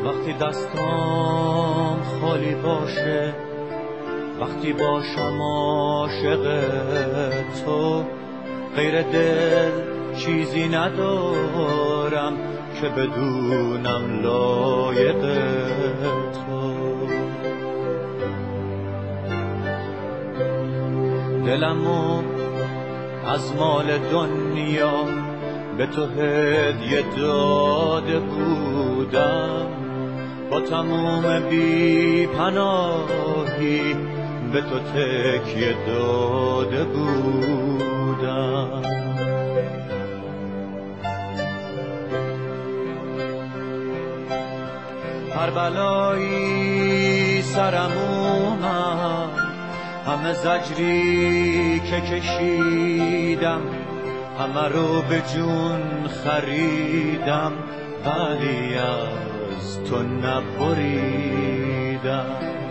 وقتی دستام خالی باشه، وقتی باشم عاشق تو، غیر دل چیزی ندارم که بدونم لایق تو. دلمو از مال دنیا به تو هدیه داده بودم، با تموم بی پناهی به تو تکیه داده بودم. هر بلایی سرم اومد، همه زجری که کشیدم، همه رو به جون خریدم، ولی از تو نبریدم.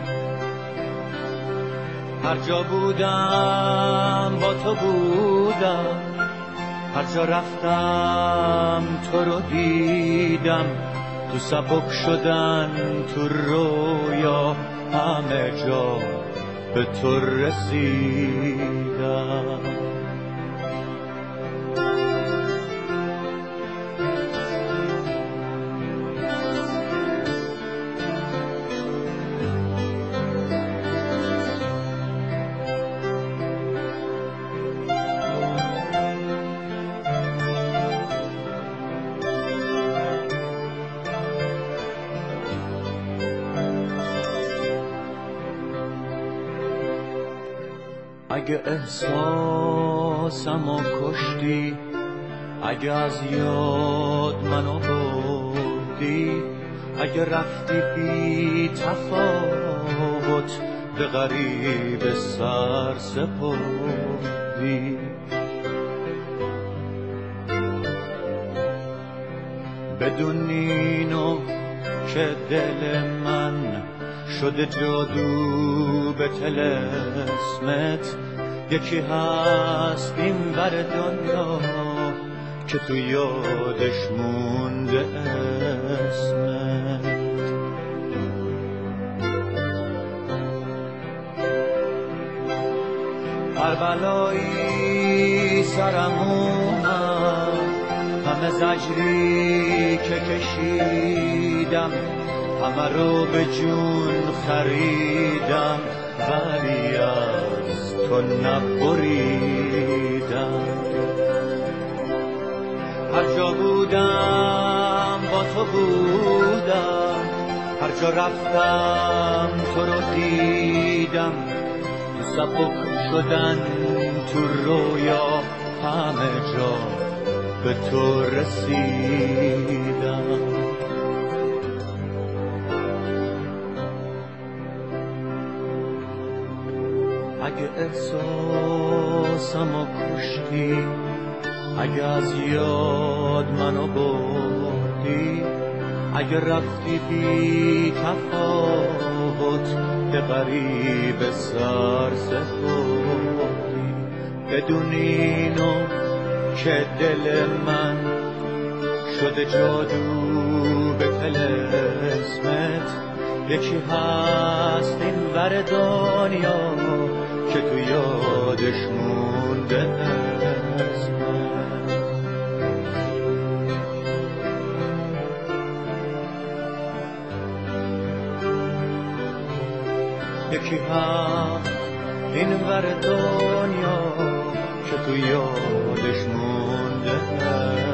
هر جا بودم با تو بودم، هر جا رفتم تو رو دیدم، تو سبک شدن تو رویا همه جا به تو رسیدم. اگه احساسمو کشتی، اگه از یاد منو بردی، اگه رفتی بی تفاوت به غریب سر سپردی، بدون اینو که دل من شده جادو به طلسمت، یکی هست این ور دنیا که تو یادش مونده اسمت. هر بلایی سرم اومد، همه زجری که کشیدم، همه رو به جون خریدم، ولی از تو نبریدم. هر جا بودم با تو بودم، هر جا رفتم تو رو دیدم، تو سبک شدن تو رویا همه جا به تو رسیدم. اگه احساسمو کشتی، اگه از یاد منو بردی، اگه رفتی بی تفاوت به غریب سر سپردی، بدون اینو که دل من شده جادو به طلسمت، یکی هست این ور دنیا که تو یادش مونده اسمت. یکی هست این ور دنیا که تو یادش مونده